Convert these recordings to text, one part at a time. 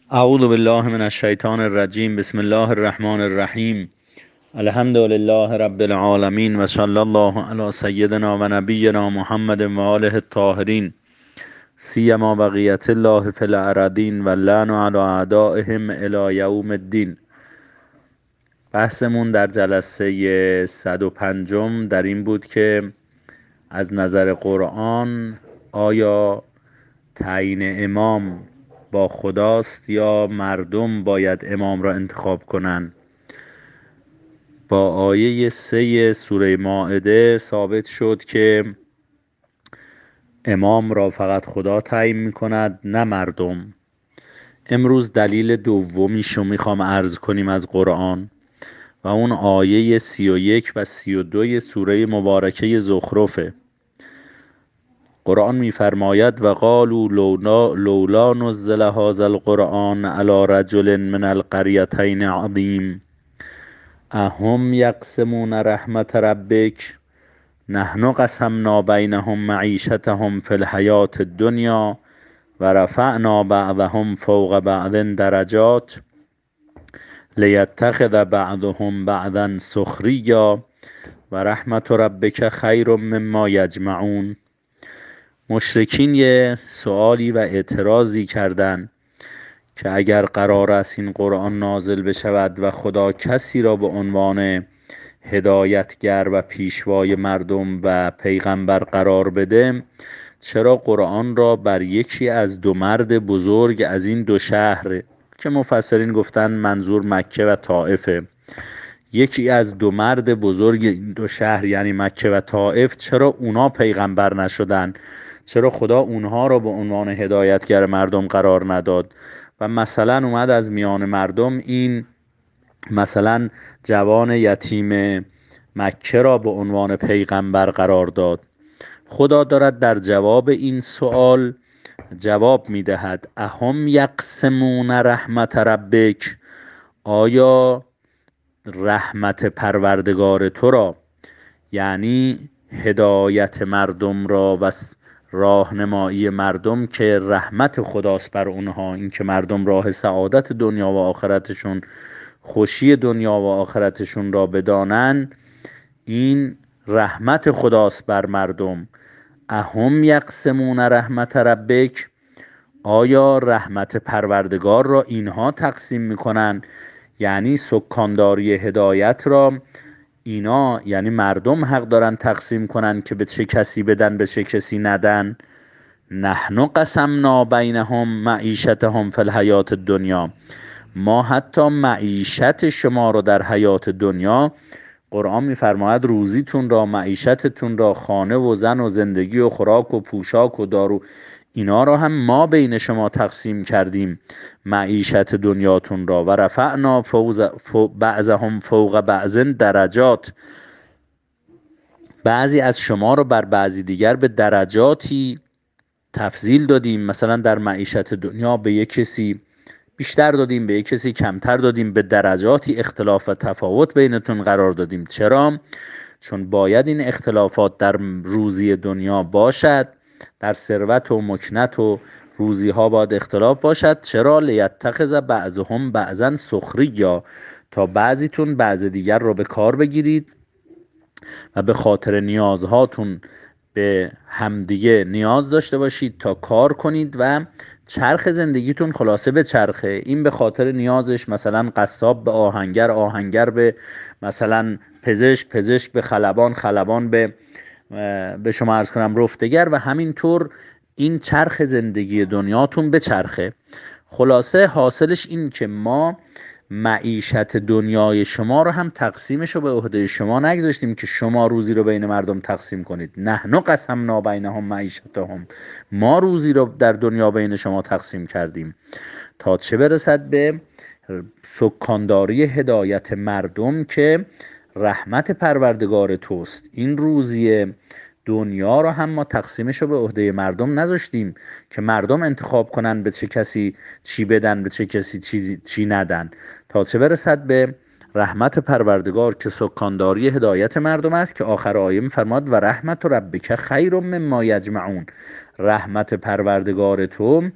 اعوذ بالله من الشیطان الرجیم. بسم الله الرحمن الرحیم. الحمد لله رب العالمین و صلی الله علی سیدنا و نبینا محمد و آله الطاهرین، سیما بقیت الله فی الارضین و اللعن علی اعدائهم الی یوم الدین. بحثمون در جلسه 105 در این بود که از نظر قرآن آیا تعیین امام با خداست یا مردم باید امام را انتخاب کنند. با آیه 3 سوره مائده ثابت شد که امام را فقط خدا تعیین می‌کند، نه مردم. امروز دلیل دومیشو میخوام عرض کنیم از قرآن و اون آیه 31 و 32 سوره مبارکه زخرفه. قرآن میفرماید و قالوا لولا نزل هذا القرآن على رجل من القريتين عظيم اهم یقسمون رحمت ربک نحن قسمنا بینهم معیشتهم فی الحیاة الدنیا و رفعنا بعضهم فوق بعض درجات لیتخذ بعضهم بعضا سخریا و رحمت ربک خیر مما یجمعون. مشرکین یه سوالی و اعتراضی کردن که اگر قرار است این قرآن نازل بشود و خدا کسی را به عنوان هدایتگر و پیشوای مردم و پیغمبر قرار بده، چرا قرآن را بر یکی از دو مرد بزرگ از این دو شهر که مفسرین گفتن منظور مکه و طائفه، یکی از دو مرد بزرگ این دو شهر یعنی مکه و طائف، چرا اونا پیغمبر نشدن؟ چرا خدا اونها را به عنوان هدایتگر مردم قرار نداد و مثلا اومد از میان مردم این مثلا جوان یتیم مکه را به عنوان پیغمبر قرار داد؟ خدا دارد در جواب این سوال جواب میدهد اهم یقسمون رحمت ربک، آیا رحمت پروردگار تو را، یعنی هدایت مردم را و راهنمایی مردم که رحمت خداست بر اونها، این که مردم راه سعادت دنیا و آخرتشون، خوشی دنیا و آخرتشون را بدانن، این رحمت خداست بر مردم. اهم یقسمون رحمت ربک، آیا رحمت پروردگار را اینها تقسیم میکنن، یعنی سکانداری هدایت را اینا یعنی مردم حق دارن تقسیم کنن که به چه کسی بدن به چه کسی ندن؟ نحن قسمنا بینهم معیشتهم فی الحیاة الدنیا، ما حتی معیشت شما رو در حیات دنیا، قرآن میفرماید روزیتون را، معیشتتون را، خانه و زن و زندگی و خوراک و پوشاک و دارو، اینا را هم ما بین شما تقسیم کردیم، معیشت دنیاتون را. و رفعنا بعضهم فوق بعض درجات، بعضی از شما رو بر بعضی دیگر به درجاتی تفضیل دادیم، مثلا در معیشت دنیا به یک کسی بیشتر دادیم، به یک کسی کمتر دادیم، به درجاتی اختلاف و تفاوت بینتون قرار دادیم. چرا؟ چون باید این اختلافات در روزی دنیا باشد، در ثروت و مکنت و روزی ها باید اختلاف باشد. چرا؟ لیتخذ بعضهم بعضا سخریا، تا بعضیتون بعض دیگر رو به کار بگیرید و به خاطر نیازهاتون به همدیگه نیاز داشته باشید تا کار کنید و چرخ زندگیتون خلاصه به چرخه. این به خاطر نیازش مثلا قصاب به آهنگر، آهنگر به مثلا پزشک، پزشک به خلبان، خلبان به شما عرض کنم رفتگر، و همینطور این چرخ زندگی دنیاتون به چرخه. خلاصه حاصلش این که ما معیشت دنیای شما رو هم تقسیمش رو به عهده شما نگذاشتیم که شما روزی رو بین مردم تقسیم کنید. نحن قسمنا بینهم معیشتهم، ما روزی رو در دنیا بین شما تقسیم کردیم تا چه برسد به سکانداری هدایت مردم که رحمت پروردگار توست. این روزی دنیا رو هم ما تقسیمش رو به عهده مردم نذاشتیم که مردم انتخاب کنن به چه کسی چی بدن، به چه کسی چی ندن، تا چه برسد به رحمت پروردگار که سکانداری هدایت مردم است، که آخر آیه میفرماد و رحمت ربک خیر مما یجمعون، رحمت پروردگار تو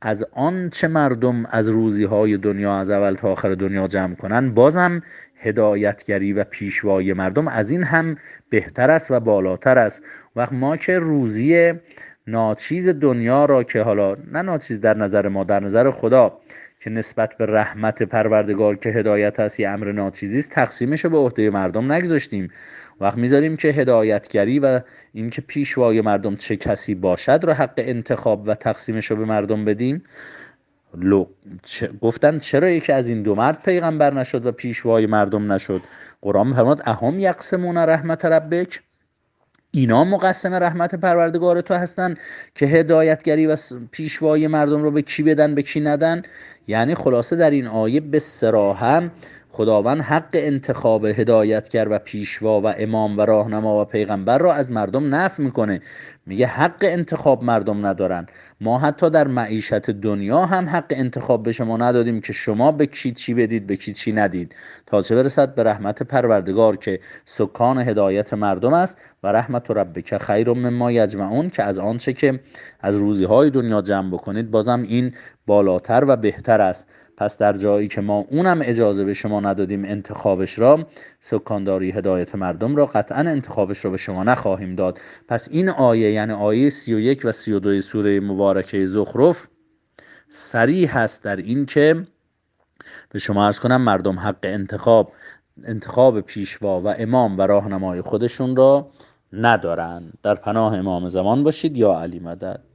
از آن چه مردم از روزیهای دنیا از اول تا آخر دنیا جمع کنن، بازم هدایتگری و پیشوایی مردم از این هم بهتر است و بالاتر است. وقت ما که روزی ناچیز دنیا را که حالا نه ناچیز در نظر ما، در نظر خدا که نسبت به رحمت پروردگار که هدایت است یه امر ناچیزی است، تقسیمش رو به عهده مردم نگذاشتیم. وقت میذاریم که هدایتگری و اینکه پیشوای مردم چه کسی باشد را حق انتخاب و تقسیمش رو به مردم بدیم. گفتن چرا یکی از این دو مرد پیغمبر نشد و پیشوای مردم نشد؟ قرآن فرمود اهم یقسمون رحمت ربک، اینا مقسم رحمت پروردگار تو هستن که هدایتگری و پیشوایی مردم رو به کی بدن به کی ندن. یعنی خلاصه در این آیه به صراحت خداوند حق انتخاب هدایتگر و پیشوا و امام و راهنما و پیغمبر را از مردم نفی میکنه. میگه حق انتخاب مردم ندارن. ما حتی در معیشت دنیا هم حق انتخاب به شما ندادیم که شما به کی چی بدید به کی چی ندید، تا چه برسد به رحمت پروردگار که سکان هدایت مردم است. و رحمت ربک خیر مما یجمعون، که از آنچه که از روزیهای دنیا جمع بکنید بازم این بالاتر و بهتر است. پس در جایی که ما اونم اجازه به شما ندادیم انتخابش را، سکانداری هدایت مردم را، قطعا انتخابش را به شما نخواهیم داد. پس این آیه یعنی آیه 31 و 32 سوره مبارکه زخرف صریح هست در این که به شما عرض کنم مردم حق انتخاب پیشوا و امام و راهنمای خودشون را ندارند. در پناه امام زمان باشید. یا علی مدد.